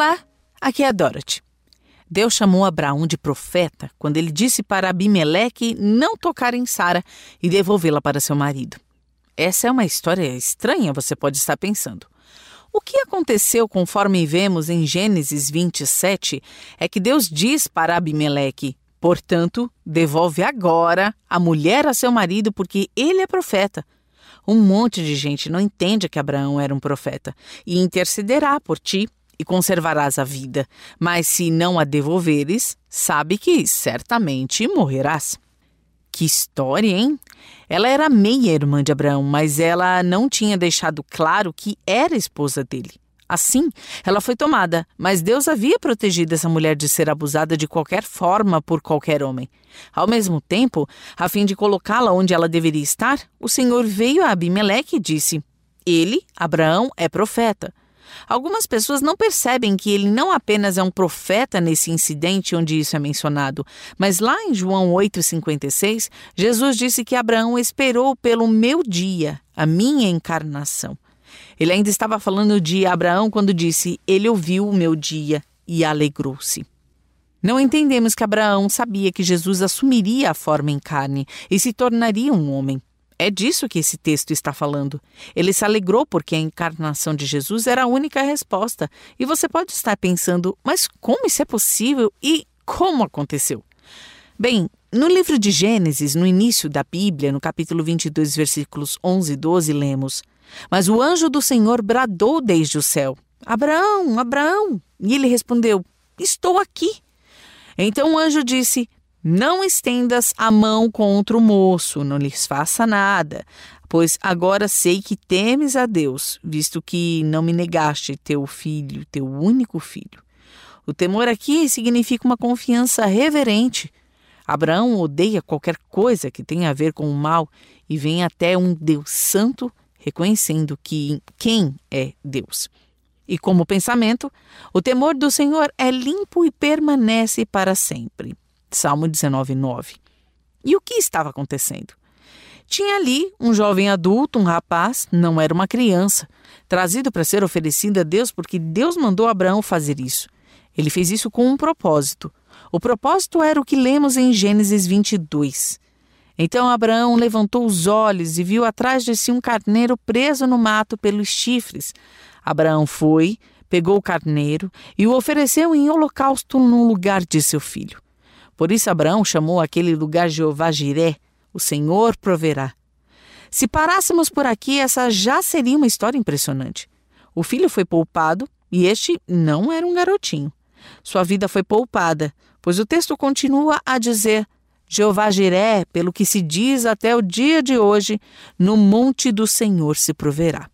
Olá, aqui é a Dorothy. Deus chamou Abraão de profeta quando ele disse para Abimeleque não tocar em Sara e devolvê-la para seu marido. Essa é uma história estranha, você pode estar pensando. O que aconteceu conforme vemos em Gênesis 27 é que Deus diz para Abimeleque: portanto, devolve agora a mulher a seu marido porque ele é profeta. Um monte de gente não entende que Abraão era um profeta e intercederá por ti e conservarás a vida, mas se não a devolveres, sabe que certamente morrerás. Que história, hein? Ela era meia-irmã de Abraão, mas ela não tinha deixado claro que era esposa dele. Assim, ela foi tomada, mas Deus havia protegido essa mulher de ser abusada de qualquer forma por qualquer homem. Ao mesmo tempo, a fim de colocá-la onde ela deveria estar, o Senhor veio a Abimeleque e disse: ele, Abraão, é profeta. Algumas pessoas não percebem que ele não apenas é um profeta nesse incidente onde isso é mencionado, mas lá em João 8,56, Jesus disse que Abraão esperou pelo meu dia, a minha encarnação. Ele ainda estava falando de Abraão quando disse: ele ouviu o meu dia e alegrou-se. Não entendemos que Abraão sabia que Jesus assumiria a forma em carne e se tornaria um homem. É disso que esse texto está falando. Ele se alegrou porque a encarnação de Jesus era a única resposta. E você pode estar pensando, mas como isso é possível e como aconteceu? Bem, no livro de Gênesis, no início da Bíblia, no capítulo 22, versículos 11 e 12, lemos: mas o anjo do Senhor bradou desde o céu: Abraão, Abraão! E ele respondeu: estou aqui. Então o anjo disse: não estendas a mão contra o moço, não lhes faça nada, pois agora sei que temes a Deus, visto que não me negaste teu filho, teu único filho. O temor aqui significa uma confiança reverente. Abraão odeia qualquer coisa que tenha a ver com o mal e vem até um Deus santo, reconhecendo quem é Deus. E como pensamento, o temor do Senhor é limpo e permanece para sempre. Salmo 19:9. E o que estava acontecendo? Tinha ali um jovem adulto, um rapaz, não era uma criança, trazido para ser oferecido a Deus porque Deus mandou Abraão fazer isso. Ele fez isso com um propósito. O propósito era o que lemos em Gênesis 22. Então Abraão levantou os olhos e viu atrás de si um carneiro preso no mato pelos chifres. Abraão foi, pegou o carneiro e o ofereceu em holocausto no lugar de seu filho. Por isso Abraão chamou aquele lugar Jeová-Jiré, o Senhor proverá. Se parássemos por aqui, essa já seria uma história impressionante. O filho foi poupado e este não era um garotinho. Sua vida foi poupada, pois o texto continua a dizer: Jeová-Jiré, pelo que se diz até o dia de hoje, no monte do Senhor se proverá.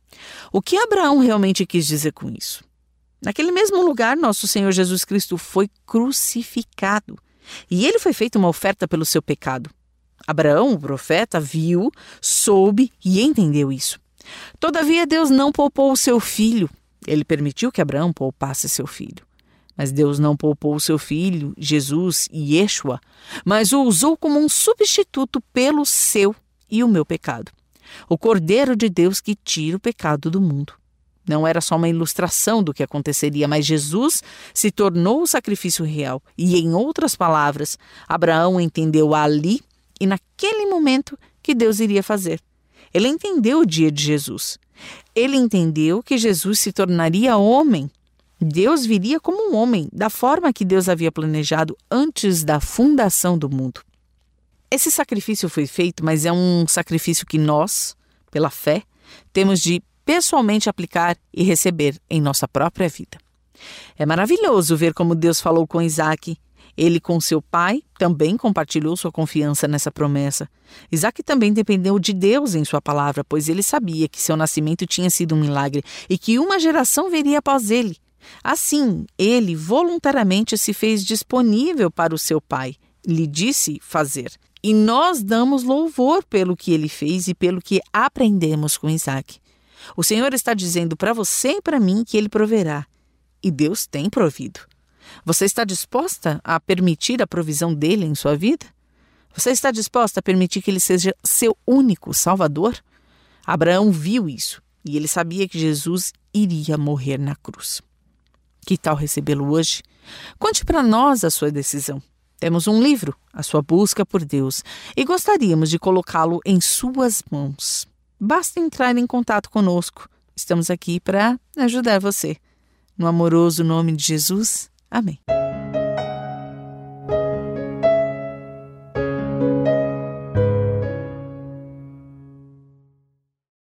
O que Abraão realmente quis dizer com isso? Naquele mesmo lugar, nosso Senhor Jesus Cristo foi crucificado. E ele foi feito uma oferta pelo seu pecado. Abraão, o profeta, viu, soube e entendeu isso. Todavia, Deus não poupou o seu filho. Ele permitiu que Abraão poupasse seu filho. Mas Deus não poupou o seu filho, Jesus, Yeshua, mas o usou como um substituto pelo seu e o meu pecado. O Cordeiro de Deus que tira o pecado do mundo. Não era só uma ilustração do que aconteceria, mas Jesus se tornou o sacrifício real. E, em outras palavras, Abraão entendeu ali e naquele momento que Deus iria fazer. Ele entendeu o dia de Jesus. Ele entendeu que Jesus se tornaria homem. Deus viria como um homem, da forma que Deus havia planejado antes da fundação do mundo. Esse sacrifício foi feito, mas é um sacrifício que nós, pela fé, temos de pessoalmente aplicar e receber em nossa própria vida. É maravilhoso ver como Deus falou com Isaac. Ele, com seu pai, também compartilhou sua confiança nessa promessa. Isaac também dependeu de Deus em sua palavra, pois ele sabia que seu nascimento tinha sido um milagre e que uma geração viria após ele. Assim, ele voluntariamente se fez disponível para o seu pai, lhe disse fazer. E nós damos louvor pelo que ele fez e pelo que aprendemos com Isaac. O Senhor está dizendo para você e para mim que Ele proverá. E Deus tem provido. Você está disposta a permitir a provisão dele em sua vida? Você está disposta a permitir que ele seja seu único Salvador? Abraão viu isso e ele sabia que Jesus iria morrer na cruz. Que tal recebê-lo hoje? Conte para nós a sua decisão. Temos um livro, A Sua Busca por Deus, e gostaríamos de colocá-lo em suas mãos. Basta entrar em contato conosco. Estamos aqui para ajudar você. No amoroso nome de Jesus. Amém.